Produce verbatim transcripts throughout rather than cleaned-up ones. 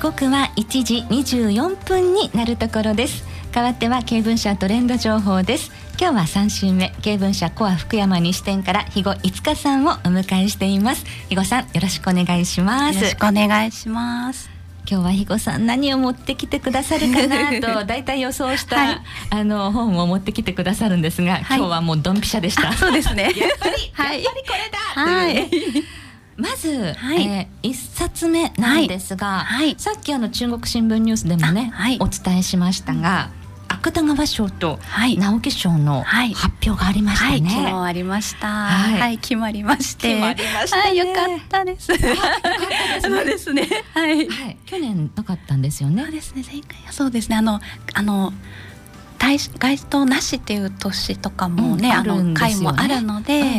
刻はいちじにじゅうよんぷんになるところです。代わっては経文社トレンド情報です。今日はさん週目、経文社コア福山西店から肥後いつかさんをお迎えしています。肥後さん、よろしくお願いします。 よろしくお願いします。 今日は肥後さん何を持ってきてくださるかなとだいたい予想した、はい、あの本を持ってきてくださるんですが、はい、今日はもうドンピシャでした。 そうですねやっぱり、はい、やっぱりこれだ、はい、まず、はいえー、いっさつめなんですが、はいはい、さっきあの中国新聞ニュースでもね、はい、お伝えしましたが、芥川賞と直木賞の発表がありましたね、はいはい、 昨日ありました、はいはい、決まりまして決まりましたね、 はい、よかったですそうですね、はいはい、去年なかったんですよね。 そうですね、前回はそうですね、あのあの該当なしっていう年とかもね、うん、あの回もあるので、うんうんうん、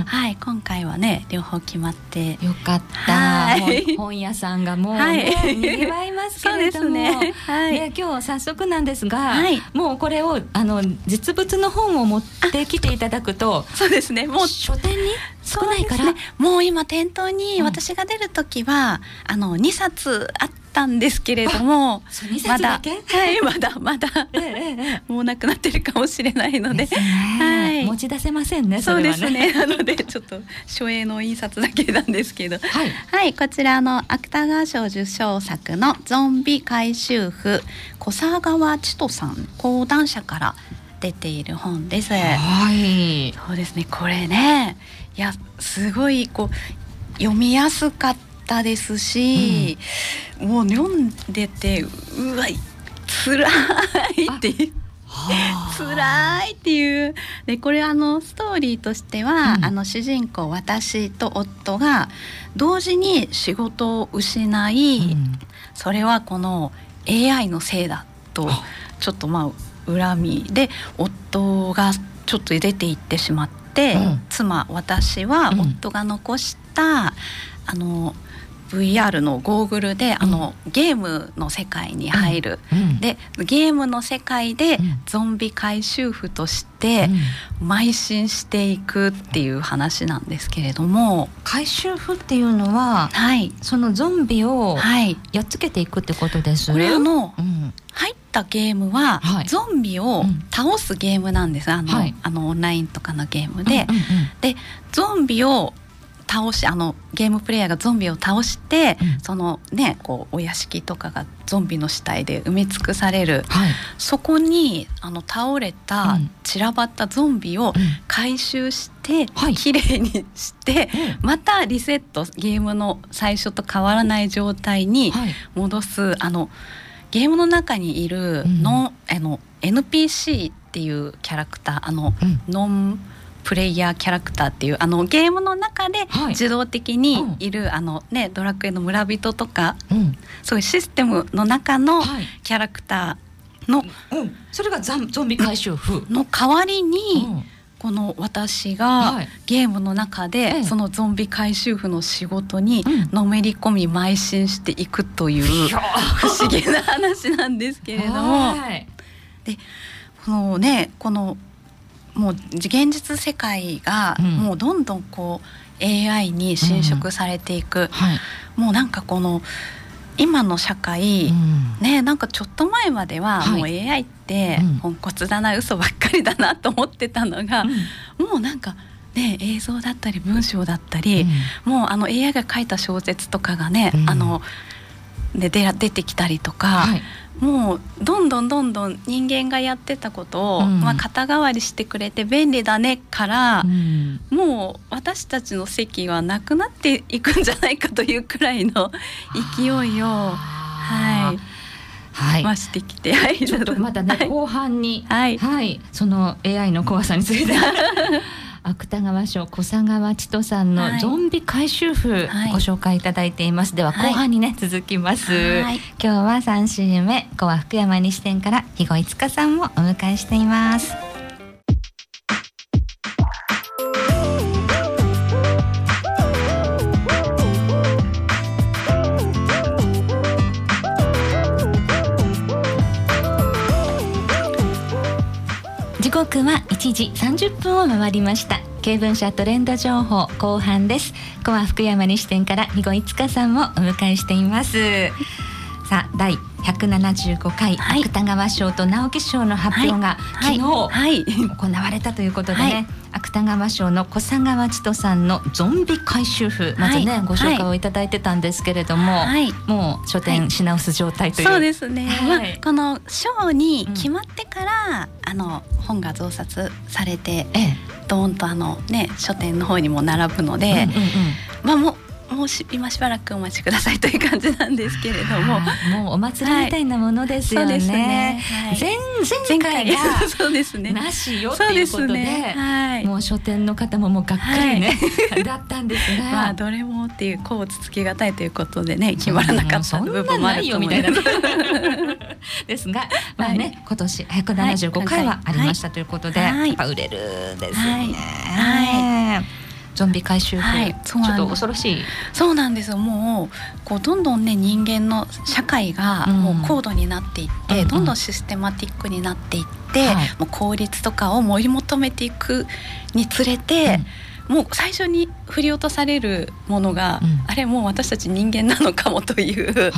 はい、今回はね両方決まってよかった、はい、本屋さんがもう、はい、にぎわいますけれども、ねはい、で今日早速なんですが、はい、もうこれをあの実物の本を持ってきていただくと、 そうですね、もう書店に少ないから、ね、 もう今店頭に私が出るときは、うん、あのにさつあったんですけれども、 まだ、はい、 まだまだ、ええ、もうなくなってるかもしれないので、 はい、持ち出せませんね、それはね。 そうですね、なのでちょっと書影の印刷だけなんですけど、はい、はい、こちらの芥川賞受賞作のゾンビ回収婦、小佐川千斗さん講談社から出ている本です。 はい、 そうですね、これね、いやすごいこう読みやすかったですし、うん、もう読んでてうわ辛いっていう辛いっていうで、これあのストーリーとしては、うん、あの主人公私と夫が同時に仕事を失い、うん、それはこの エーアイ のせいだとちょっとまあ恨みで夫がちょっと出ていってしまって、うん、妻私は夫が残した、うん、あのブイアール のゴーグルで、うん、あのゲームの世界に入る、うん、でゲームの世界でゾンビ回収婦として邁進していくっていう話なんですけれども、 回収婦っていうのは、はい、そのゾンビをやっつけていくってことです。 これの、うん、入ったゲームは、はい、ゾンビを倒すゲームなんです。あの、はい、あのオンラインとかのゲームで、うんうんうん、でゾンビを倒しあのゲームプレイヤーがゾンビを倒して、うん、そのねこうお屋敷とかがゾンビの死体で埋め尽くされる、はい、そこにあの倒れた、うん、散らばったゾンビを回収して、うん、きれいにして、はい、またリセットゲームの最初と変わらない状態に戻す、はい、あのゲームの中にいるの、うん、あの エヌピーシー っていうキャラクター、あの、うん、ノンプレイヤーキャラクターっていうあのゲームの中で自動的にいる、はい、あのね、ドラクエの村人とか、うん、そういうシステムの中のキャラクターの、 はいうん、それがゾンビ回収婦の代わりに、うん、この私がゲームの中で、はい、そのゾンビ回収婦の仕事にのめり込み邁進していくという、うん、不思議な話なんですけれども、はい、でこのねこのもう現実世界がもうどんどんこう エーアイ に侵食されていく、うんはい、もうなんかこの今の社会、うん、ね、なんかちょっと前まではもう エーアイ ってポンコツだな、うん、嘘ばっかりだなと思ってたのが、うん、もうなんかね、映像だったり文章だったり、うん、もうあの エーアイ が書いた小説とかがね、うん、あので出てきたりとか、はい、もうどんどんどんどん人間がやってたことを、うんまあ、肩代わりしてくれて便利だねから、うん、もう私たちの席はなくなっていくんじゃないかというくらいの勢いを、はいはい、増してきて、はい、 ちょっとまたね、はい、後半に、 はいはい、その エーアイ の怖さについて芥川賞小佐川千斗さんのゾンビ回収婦、はい、ご紹介いただいています。では後半にね、はい、続きます、はい、今日はさん週目、コア福山西店から肥後いつかさんをお迎えしています。時刻はいちじさんじゅっぷんを回りました。経文社トレンド情報後半です。コア福山西店から肥後いつかさんをお迎えしています。 さあだいひゃくななじゅうごかい、はい、芥川賞と直木賞の発表が、はい、昨日、はい、行われたということでね、はい、芥川賞の小佐川千人さんのゾンビ回収譜、まずね、はい、ご紹介をいただいてたんですけれども、はい、もう書店品薄状態という、 そうですね、はい、まあ、この賞に決まってから、うん、あの本が増刷されて、ええ、ドーンとあの、ね、書店の方にも並ぶので、うんうんうん、まあもうもうし今しばらくお待ちくださいという感じなんですけれども、 もうお祭りみたいなものですよね。はい、そうですね、はい、前, 前回がそうですね、 なしよっていうことで、ね、はい、もう書店の方ももうがっかりね、はい、だったんですが、 まあどれもっていうこうつつけがたいということでね、決まらなかった部分もあると思います。 ですが、まあね、はい、今年ひゃくななじゅうごかいはありましたということで、はい、やっぱ売れるですよね。はいはい、ゾンビ回収法、はい、ちょっと恐ろしい。 そうなんですよ。もうこうどんどんね、人間の社会がもう高度になっていって、うん、どんどんシステマティックになっていって、うん、もう効率とかを追い求めていくにつれて、うん、もう最初に振り落とされるものが、うん、あれもう私たち人間なのかもという、はい、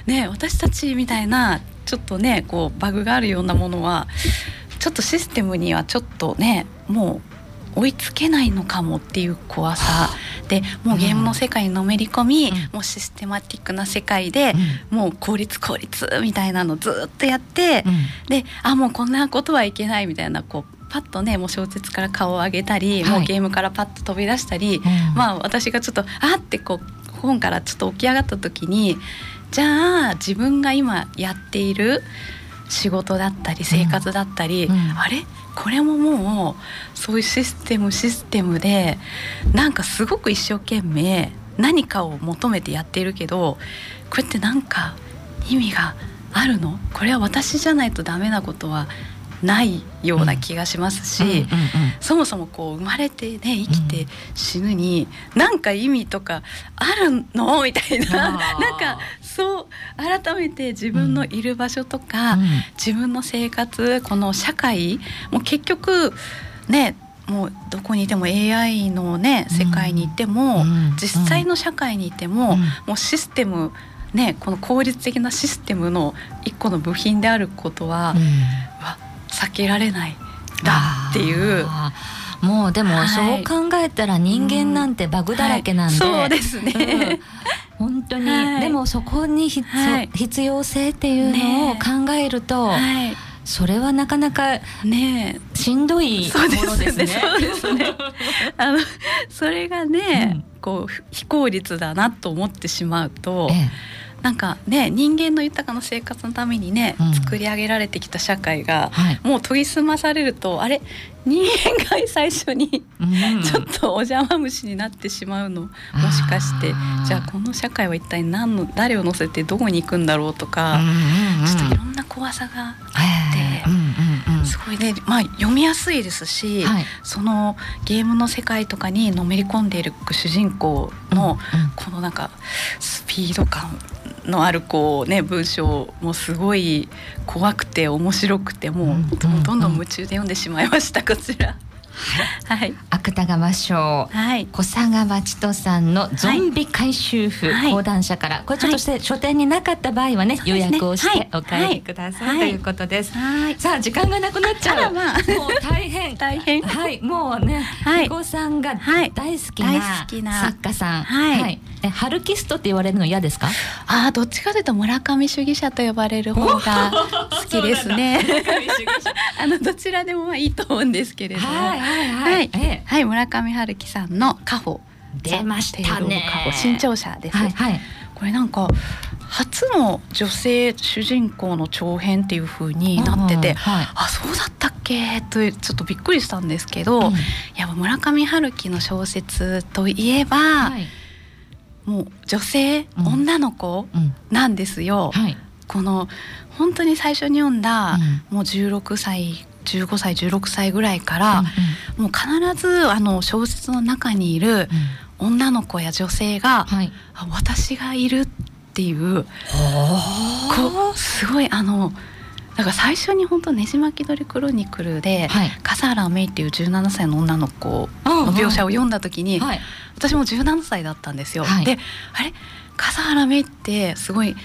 ね、私たちみたいなちょっとねこうバグがあるようなものはちょっとシステムにはちょっとねもう追いつけないのかもっていう怖さで、もうゲームの世界にのめり込み、うん、もうシステマティックな世界で、うん、もう効率効率みたいなのずっとやって、うん、であもうこんなことはいけないみたいな、こうパッとねもう小説から顔を上げたり、はい、もうゲームからパッと飛び出したり、うん、まあ私がちょっとあってこう本からちょっと起き上がった時に、じゃあ自分が今やっている仕事だったり生活だったり、うんうん、あれこれももうそういうシステムシステムでなんかすごく一生懸命何かを求めてやっているけど、これってなんか意味があるの？これは私じゃないとダメなことはないような気がしますし、うんうんうんうん、そもそもこう生まれてね生きて死ぬに何か意味とかあるのみたいな、なんかそう改めて自分のいる場所とか、うん、自分の生活、この社会も結局ね、もうどこにいても エーアイ のね世界にいても、うん、実際の社会にいても、うん、もうシステムね、この効率的なシステムの一個の部品であることは、うん、は避けられないだっていう。 もうでもそう考えたら人間なんてバグだらけなんで、 うんはい、そうですね、 うん、本当に、はい、でもそこにひ、はい、必要性っていうのを考えると、ね、はい、それはなかなかねしんどいものですね。 そうですねあのそれがね、うん、こう非効率だなと思ってしまうと、ええ、なんかね、人間の豊かな生活のためにね、うん、作り上げられてきた社会が、はい、もう研ぎ澄まされると、あれ人間が最初に、うん、ちょっとお邪魔虫になってしまうの、もしかしてじゃあこの社会は一体何の誰を乗せてどこに行くんだろうとか、うんうんうん、ちょっといろんな怖さがあって、うんうんうん、すごいね、まあ、読みやすいですし、はい、そのゲームの世界とかにのめり込んでいる主人公のこのなんかスピード感のあるこう、ね、文章もすごい怖くて面白くて、もう、うんうんうん、どんどん夢中で読んでしまいました。こちら、はいはい、 芥川賞、はい、小佐川千人さんのゾンビ回収譜、はい、講談社から、これちょっとして、はい、書店になかった場合はね、予約をしてお帰りください、はい、ということです、はい、さあ時間がなくなっちゃう、まあ、もう大変大変、 はい、もうね、はい、彦さんが大好きな作家さん、はいはい、えハルキストって言われるの嫌ですか？ あ、どっちかというと村上主義者と呼ばれる方が好きですねあのどちらでもまあいいと思うんですけれども、はいはいはいはいええはい、村上春樹さんの家宝出ましたね。 家宝新潮社です、はいはい、これなんか初の女性主人公の長編っていう風になってて、うんはい、あそうだったっけとちょっとびっくりしたんですけど、うん、やっぱ村上春樹の小説といえば、はい、もう女性、うん、女の子なんですよ、うんはい、この本当に最初に読んだ、うん、もうじゅうろくさいじゅうごさいじゅうろくさいぐらいから、うんうん、もう必ずあの小説の中にいる女の子や女性が、うんはい、あ私がいるっていうこうすごいあのだから最初に本当ねじ巻き鳥クロニクルで、はい、笠原芽衣っていうじゅうななさいの女の子の描写を読んだ時に、はい、私もじゅうななさいだったんですよ、はい、であれ笠原芽衣ってすごい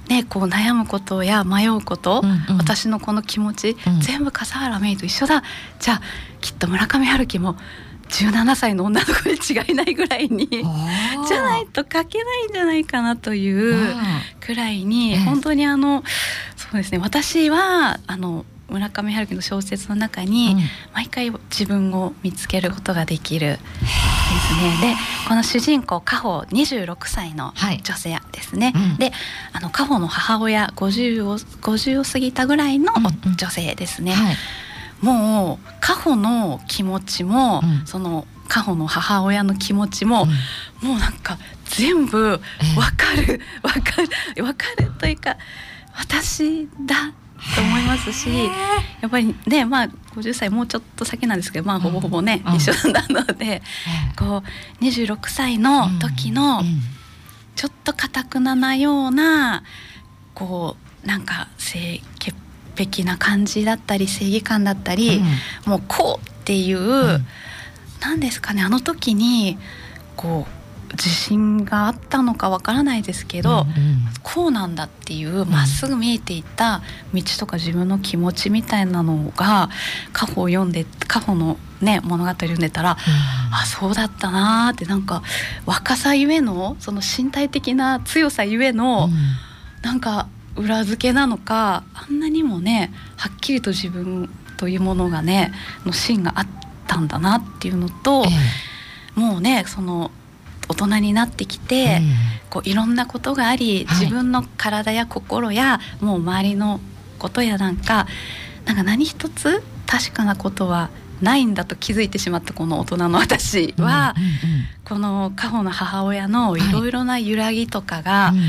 ね、こう悩むことや迷うこと、うんうん、私のこの気持ち、うん、全部笠原芽衣と一緒だ。じゃあきっと村上春樹もじゅうななさいの女の子に違いないぐらいにじゃないと書けないんじゃないかなというくらいに、うん、本当にあのそうですね、私はあの村上春樹の小説の中に毎回自分を見つけることができるですね。でこの主人公夏穂にじゅうろくさいの女性ですね、はい、うん、であの夏穂の母親ごじゅうを、ごじゅうを過ぎたぐらいの女性ですね、うんうん、はい、もう夏穂の気持ちも、うん、その夏穂の母親の気持ちも、うん、もうなんか全部わかるわ、えー、かるわかるというか私だと思いますし、やっぱりね、まあごじゅっさいもうちょっと先なんですけど、まあほぼほぼね、うん、一緒なので、うん、こうにじゅうろくさいの時のちょっと堅くななようなこうなんか清潔璧な感じだったり正義感だったり、うん、もうこうっていう、うん、なんですかね、あの時にこう自信があったのかわからないですけど、うんうん、こうなんだっていうまっすぐ見えていた道とか自分の気持ちみたいなのが夏穂を読んで夏穂の、ね、物語を読んでたら、うん、あそうだったなって、なんか若さゆえのその身体的な強さゆえの、うん、なんか裏付けなのか、あんなにもねはっきりと自分というものがねの芯があったんだなっていうのと、ええ、もうねその大人になってきて、うん、こういろんなことがあり、はい、自分の体や心やもう周りのことやなんかなんか何一つ確かなことはないんだと気づいてしまったこの大人の私は、うんうんうん、この夏穂の母親のいろいろな揺らぎとかが、はい、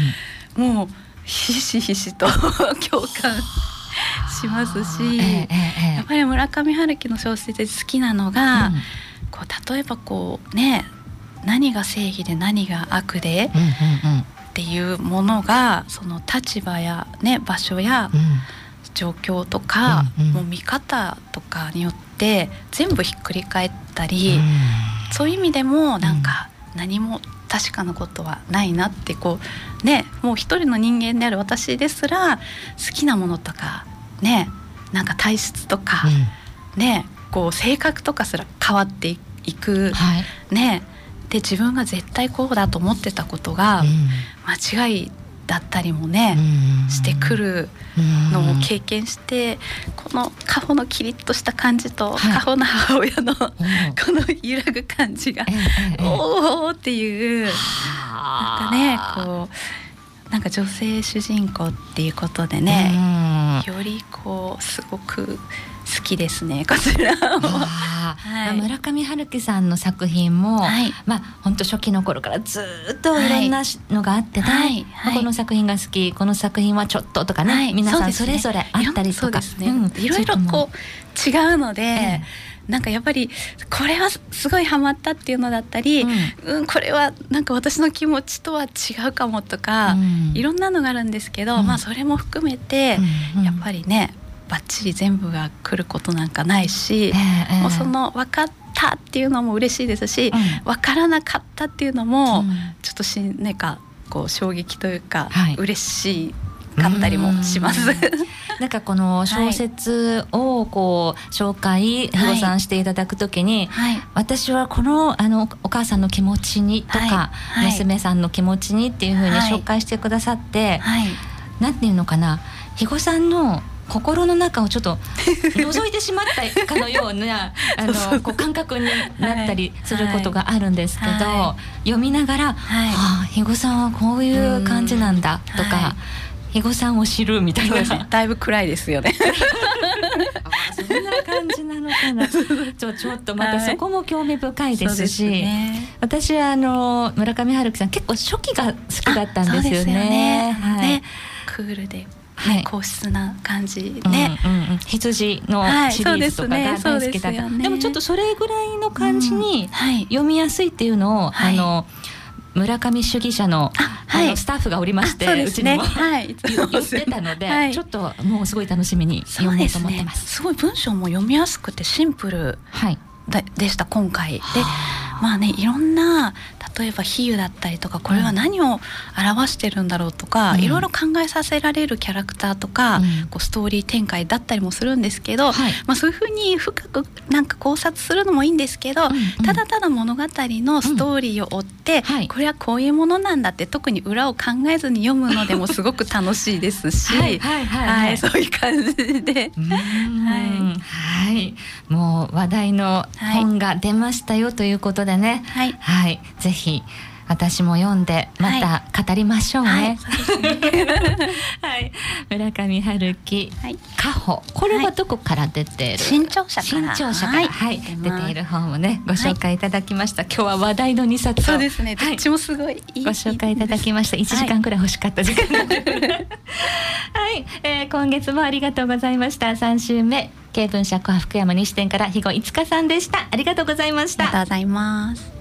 もうひしひしと共感しますし、えええ、やっぱり村上春樹の小説で好きなのが、うん、こう例えばこうね何が正義で何が悪で、うんうんうん、っていうものがその立場や、ね、場所や状況とか、うんうん、もう見方とかによって全部ひっくり返ったり、うん、そういう意味でもなんか何も確かなことはないなってこう、ね、もう一人の人間である私ですら好きなものとか、ね、なんか体質とか、うんね、こう性格とかすら変わっていく、はいね、で自分が絶対こうだと思ってたことが間違いだったりもね、うん、してくるのを経験して、この夏穂のキリッとした感じと、はい、夏穂の母親のこの揺らぐ感じが、ええ、おーっていうなんかねこうなんか女性主人公っていうことでね、よりこうすごく好きですねこちらも、はい、村上春樹さんの作品も、はい、まあ本当初期の頃からずっといろんなのがあってね、はいはい、この作品が好き、この作品はちょっととかね、はい、皆さんそれぞれあったりとか、そうですね、うん、いろいろこう違うので、えー、なんかやっぱりこれはすごいハマったっていうのだったり、うんうん、これはなんか私の気持ちとは違うかもとか、うん、いろんなのがあるんですけど、うん、まあそれも含めて、うんうん、やっぱりねバッチリ全部が来ることなんかないし、えー、もうその分かったっていうのも嬉しいですし、うん、分からなかったっていうのも、うん、ちょっとしなんかこう衝撃というか、はい、嬉しかったりもしますなんかこの小説をこう紹介保護さんしていただくときに、はいはい、私はこの、あのお母さんの気持ちにとか、はいはい、娘さんの気持ちにっていうふうに紹介してくださって、はいはい、なんていうのかな、肥後さんの心の中をちょっと覗いてしまったかのようなあのこう感覚になったりすることがあるんですけど、はいはい、読みながら、はい、ああ肥後さんはこういう感じなんだとか、はい、肥後さんを知るみたいな、 だいぶ暗いですよねあそんな感じなのかなちょ、ちょっとまたそこも興味深いですし、はい、ね、私はあの村上春樹さん結構初期が好きだったんですよね。そうですよね、はい、ね、クールでね、はい、硬質な感じね、うんうんうん、羊のシリーズとかが大好きだった、はい、 で, ね、でもちょっとそれぐらいの感じに読みやすいっていうのを、はい、あの村上主義者 の, あ、はい、あのスタッフがおりまして、う, ね、うちにも、はい、言ってたので、はい、ちょっともうすごい楽しみに読もうと思ってます。 すごい文章も読みやすくてシンプルでした今回で、 まあね、いろんな例えば比喩だったりとか、これは何を表してるんだろうとか、うん、いろいろ考えさせられるキャラクターとか、うん、こうストーリー展開だったりもするんですけど、はい、まあ、そういうふうに深くなんか考察するのもいいんですけど、うんうん、ただただ物語のストーリーを追って、うん、はい、これはこういうものなんだって特に裏を考えずに読むのでもすごく楽しいですしはいはいはい、はいはい、そういう感じで、 はいはい、もう話題の本が出ましたよということでね、はいはい、ぜひ私も読んでまた語りましょうね。はい、そうですねはい、村上春樹、はい、カホ、これはどこから出ている？ 新潮社から、 新潮社から、はいはい、出ている本をねご紹介いただきました。はい、今日は話題のにさつを、 そうですね、どっちもすごいいいご紹介いただきました。いちじかんくらい欲しかった時間なんではい、えー、今月もありがとうございました。さん週目、経文社コア福山西店から肥後いつかさんでした。ありがとうございました。 ありがとうございます。